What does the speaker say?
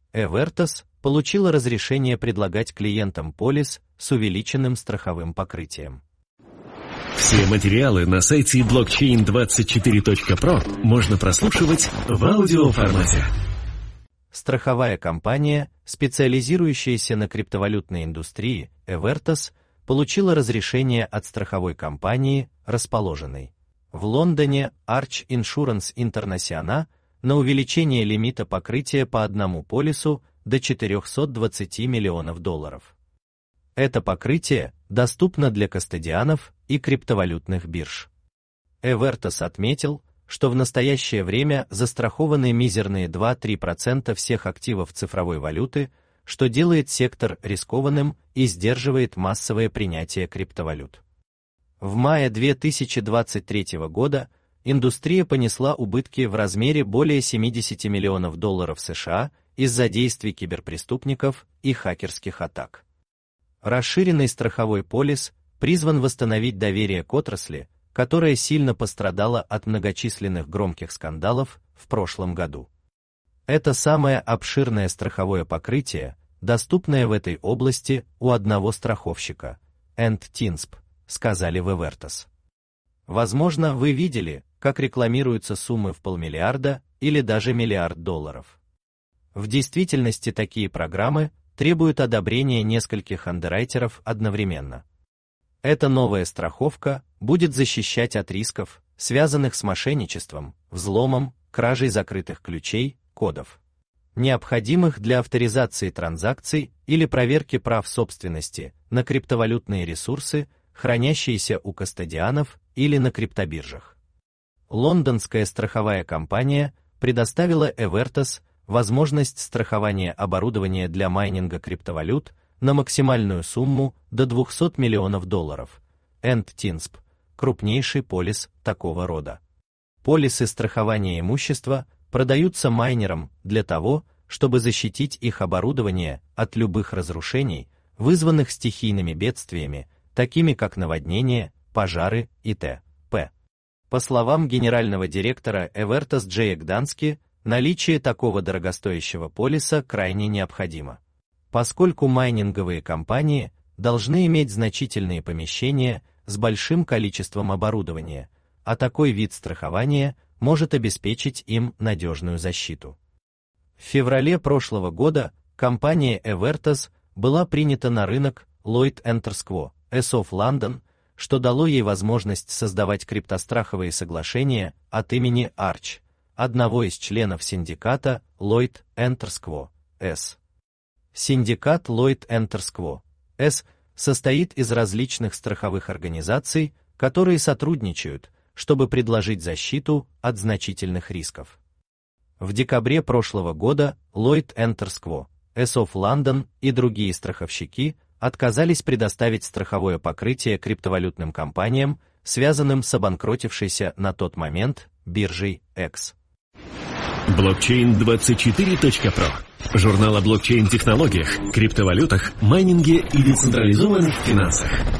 Evertas получила разрешение предлагать клиентам полис с увеличенным страховым покрытием. Все материалы на сайте blockchain24.pro можно прослушивать в аудиоформате. Страховая компания, специализирующаяся на криптовалютной индустрии, Evertas, получила разрешение от страховой компании, расположенной в Лондоне, Arch Insurance International, на увеличение лимита покрытия по одному полису до $420 миллионов. Это покрытие доступно для кастодианов и криптовалютных бирж. Evertas отметил, что в настоящее время застрахованы мизерные 2-3% всех активов цифровой валюты, что делает сектор рискованным и сдерживает массовое принятие криптовалют. В мае 2023 года индустрия понесла убытки в размере более $70 миллионов США из-за действий киберпреступников и хакерских атак. Расширенный страховой полис призван восстановить доверие к отрасли, которая сильно пострадала от многочисленных громких скандалов в прошлом году. Это самое обширное страховое покрытие, доступное в этой области у одного страховщика, Tinsp, сказали в Evertas. Возможно, вы видели, как рекламируются суммы в $500 миллиарда или даже $1 миллиард. В действительности такие программы требуют одобрения нескольких андеррайтеров одновременно. Эта новая страховка будет защищать от рисков, связанных с мошенничеством, взломом, кражей закрытых ключей, кодов, необходимых для авторизации транзакций или проверки прав собственности на криптовалютные ресурсы, хранящиеся у кастодианов или на криптобиржах. Лондонская страховая компания предоставила Evertas возможность страхования оборудования для майнинга криптовалют на максимальную сумму до $200 миллионов. Tinsp – крупнейший полис такого рода. Полисы страхования имущества продаются майнерам для того, чтобы защитить их оборудование от любых разрушений, вызванных стихийными бедствиями, такими как наводнения, пожары и т.п. По словам генерального директора Evertas Джея Гдански, наличие такого дорогостоящего полиса крайне необходимо, поскольку майнинговые компании должны иметь значительные помещения с большим количеством оборудования, а такой вид страхования может обеспечить им надежную защиту. В феврале прошлого года компания Evertas была принята на рынок Lloyds Enterprise of London, что дало ей возможность создавать криптостраховые соглашения от имени Arch, одного из членов синдиката Lloyds Enterprise. Синдикат Lloyds Enterprise состоит из различных страховых организаций, которые сотрудничают, чтобы предложить защиту от значительных рисков. В декабре прошлого года Lloyds Enterprise of London и другие страховщики отказались предоставить страховое покрытие криптовалютным компаниям, связанным с обанкротившейся на тот момент биржей X. Blockchain24.pro. Журнал о блокчейн-технологиях, криптовалютах, майнинге и децентрализованных финансах.